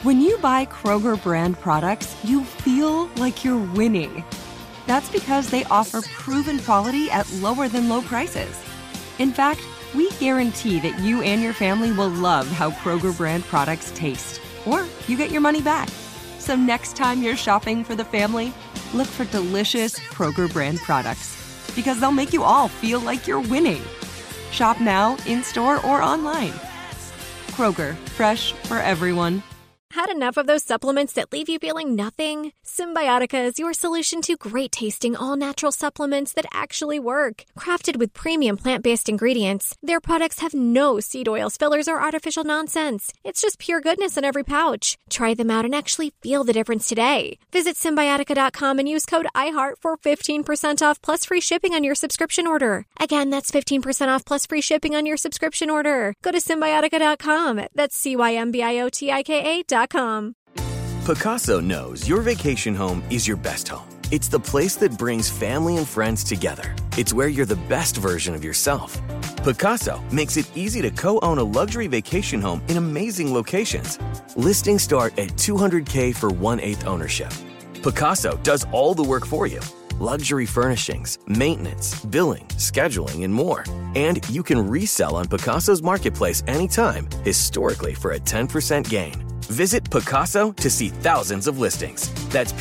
When you buy Kroger brand products, you feel like you're winning. That's because they offer proven quality at lower than low prices. In fact, we guarantee that you and your family will love how Kroger brand products taste, or you get your money back. So next time you're shopping for the family, look for delicious Kroger brand products, because they'll make you all feel like you're winning. Shop now, in-store, or online. Kroger, fresh for everyone. Had enough of those supplements that leave you feeling nothing? Symbiotica is your solution to great-tasting, all-natural supplements that actually work. Crafted with premium plant-based ingredients, their products have no seed oils, fillers, or artificial nonsense. It's just pure goodness in every pouch. Try them out and actually feel the difference today. Visit Symbiotica.com and use code IHEART for 15% off plus free shipping on your subscription order. Again, that's 15% off plus free shipping on your subscription order. Go to Symbiotica.com. That's CYMBIOTIKA.com. Pacaso knows your vacation home is your best home. It's the place that brings family and friends together. It's where you're the best version of yourself. Pacaso makes it easy to co-own a luxury vacation home in amazing locations. Listings start at $200K for 1/8 ownership. Pacaso does all the work for you. Luxury furnishings, maintenance, billing, scheduling, and more. And you can resell on Pacaso's marketplace anytime, historically for a 10% gain. Visit Pacaso to see thousands of listings. That's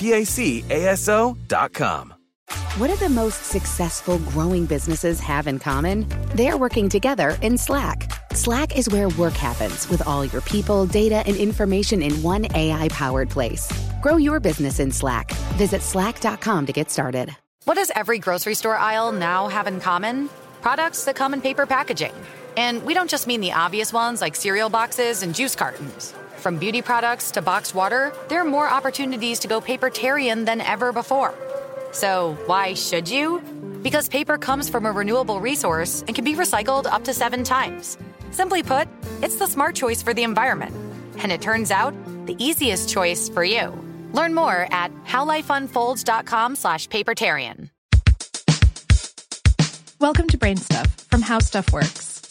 PACASO.com. What do the most successful growing businesses have in common? They're working together in Slack. Slack is where work happens with all your people, data, and information in one AI-powered place. Grow your business in Slack. Visit slack.com to get started. What does every grocery store aisle now have in common? Products that come in paper packaging. And we don't just mean the obvious ones like cereal boxes and juice cartons. From beauty products to boxed water, there are more opportunities to go papertarian than ever before. So why should you? Because paper comes from a renewable resource and can be recycled up to 7 times. Simply put, it's the smart choice for the environment. And it turns out, the easiest choice for you. Learn more at howlifeunfolds.com/papertarian. Welcome to Brain Stuff from How Stuff Works.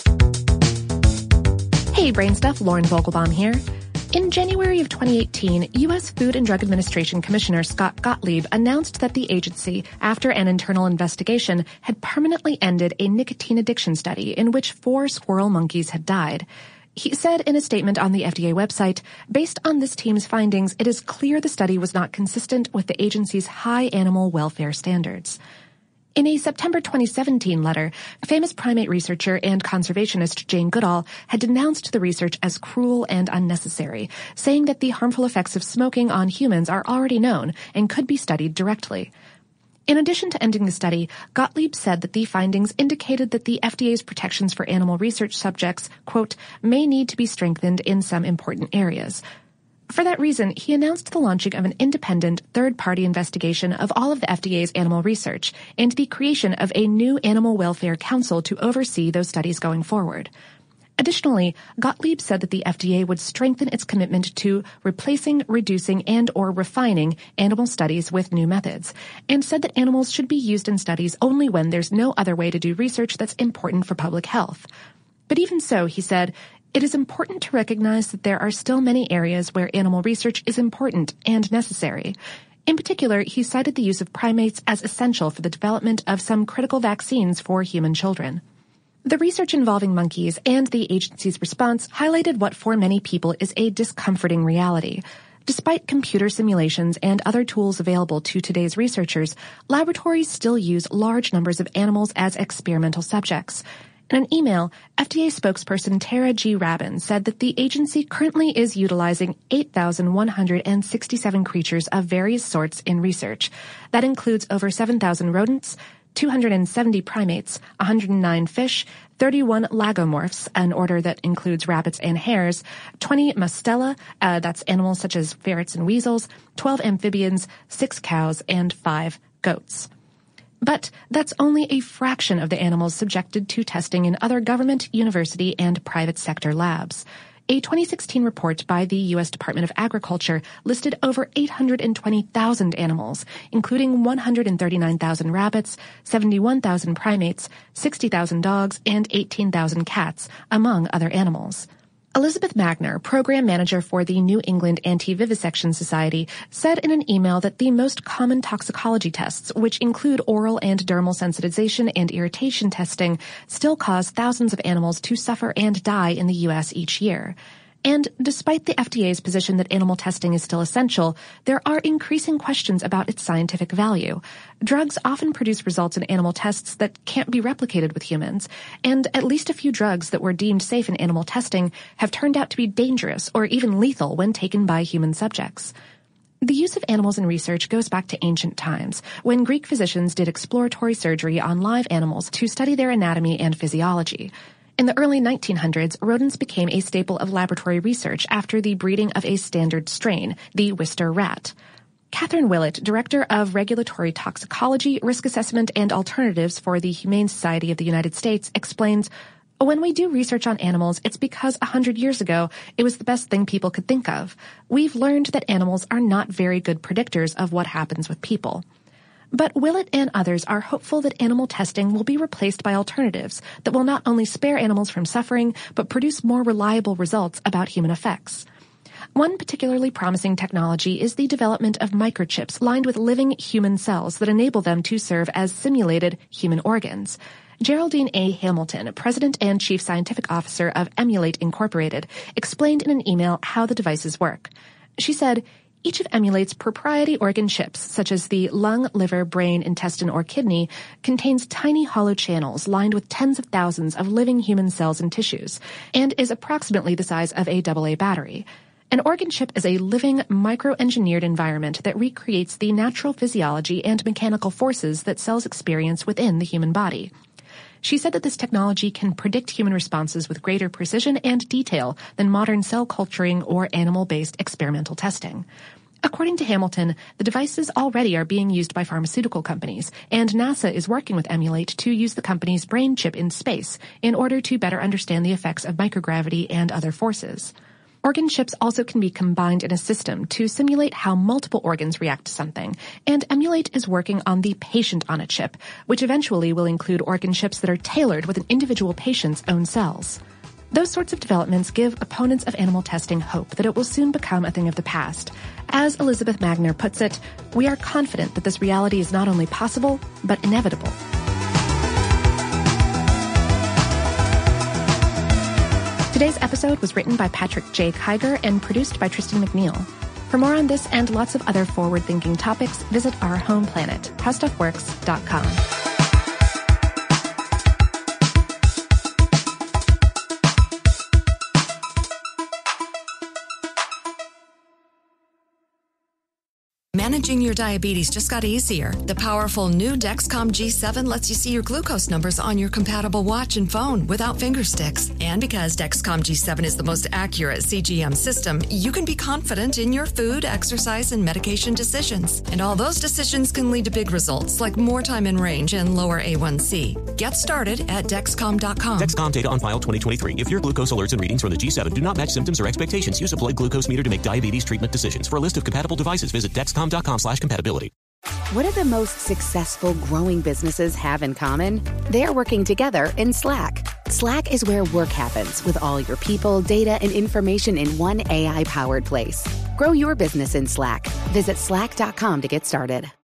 Hey, Brain Stuff, Lauren Vogelbaum here. In January of 2018, U.S. Food and Drug Administration Commissioner Scott Gottlieb announced that the agency, after an internal investigation, had permanently ended a nicotine addiction study in which 4 squirrel monkeys had died. He said in a statement on the FDA website, based on this team's findings, it is clear the study was not consistent with the agency's high animal welfare standards. In a September 2017 letter, famous primate researcher and conservationist Jane Goodall had denounced the research as cruel and unnecessary, saying that the harmful effects of smoking on humans are already known and could be studied directly. In addition to ending the study, Gottlieb said that the findings indicated that the FDA's protections for animal research subjects, quote, may need to be strengthened in some important areas. For that reason, he announced the launching of an independent third-party investigation of all of the FDA's animal research and the creation of a new Animal Welfare Council to oversee those studies going forward. Additionally, Gottlieb said that the FDA would strengthen its commitment to replacing, reducing, and/or refining animal studies with new methods, and said that animals should be used in studies only when there's no other way to do research that's important for public health. But even so, he said, it is important to recognize that there are still many areas where animal research is important and necessary. In particular, he cited the use of primates as essential for the development of some critical vaccines for human children. The research involving monkeys and the agency's response highlighted what for many people is a discomforting reality. Despite computer simulations and other tools available to today's researchers, laboratories still use large numbers of animals as experimental subjects. In an email, FDA spokesperson Tara G. Rabin said that the agency currently is utilizing 8,167 creatures of various sorts in research. That includes over 7,000 rodents, 270 primates, 109 fish, 31 lagomorphs, an order that includes rabbits and hares, 20 mustela, that's animals such as ferrets and weasels, 12 amphibians, 6 cows, and 5 goats. But that's only a fraction of the animals subjected to testing in other government, university, and private sector labs. A 2016 report by the U.S. Department of Agriculture listed over 820,000 animals, including 139,000 rabbits, 71,000 primates, 60,000 dogs, and 18,000 cats, among other animals. Elizabeth Magner, program manager for the New England Anti-Vivisection Society, said in an email that the most common toxicology tests, which include oral and dermal sensitization and irritation testing, still cause thousands of animals to suffer and die in the U.S. each year. And despite the FDA's position that animal testing is still essential, there are increasing questions about its scientific value. Drugs often produce results in animal tests that can't be replicated with humans, and at least a few drugs that were deemed safe in animal testing have turned out to be dangerous or even lethal when taken by human subjects. The use of animals in research goes back to ancient times, when Greek physicians did exploratory surgery on live animals to study their anatomy and physiology. In the early 1900s, rodents became a staple of laboratory research after the breeding of a standard strain, the Worcester rat. Catherine Willett, Director of Regulatory Toxicology, Risk Assessment, and Alternatives for the Humane Society of the United States, explains, "When we do research on animals, it's because 100 years ago, it was the best thing people could think of. We've learned that animals are not very good predictors of what happens with people." But Willett and others are hopeful that animal testing will be replaced by alternatives that will not only spare animals from suffering, but produce more reliable results about human effects. One particularly promising technology is the development of microchips lined with living human cells that enable them to serve as simulated human organs. Geraldine A. Hamilton, President and Chief Scientific Officer of Emulate Incorporated, explained in an email how the devices work. She said, "Each of Emulate's proprietary organ chips, such as the lung, liver, brain, intestine, or kidney, contains tiny hollow channels lined with tens of thousands of living human cells and tissues, and is approximately the size of a AA battery. An organ chip is a living, micro-engineered environment that recreates the natural physiology and mechanical forces that cells experience within the human body." She said that this technology can predict human responses with greater precision and detail than modern cell culturing or animal-based experimental testing. According to Hamilton, the devices already are being used by pharmaceutical companies, and NASA is working with Emulate to use the company's brain chip in space in order to better understand the effects of microgravity and other forces. Organ chips also can be combined in a system to simulate how multiple organs react to something, and Emulate is working on the patient on a chip, which eventually will include organ chips that are tailored with an individual patient's own cells. Those sorts of developments give opponents of animal testing hope that it will soon become a thing of the past. As Elizabeth Magner puts it, "We are confident that this reality is not only possible, but inevitable." Today's episode was written by Patrick J. Kiger and produced by Tristan McNeil. For more on this and lots of other forward-thinking topics, visit our home planet, howstuffworks.com. Managing your diabetes just got easier. The powerful new Dexcom G7 lets you see your glucose numbers on your compatible watch and phone without finger sticks. And because Dexcom G7 is the most accurate CGM system, you can be confident in your food, exercise, and medication decisions. And all those decisions can lead to big results like more time in range and lower A1C. Get started at Dexcom.com. Dexcom data on file 2023. If your glucose alerts and readings from the G7 do not match symptoms or expectations, use a blood glucose meter to make diabetes treatment decisions. For a list of compatible devices, visit Dexcom.com/compatibility. What do the most successful growing businesses have in common? They're working together in Slack. Slack is where work happens with all your people, data, and information in one AI-powered place. Grow your business in Slack. Visit slack.com to get started.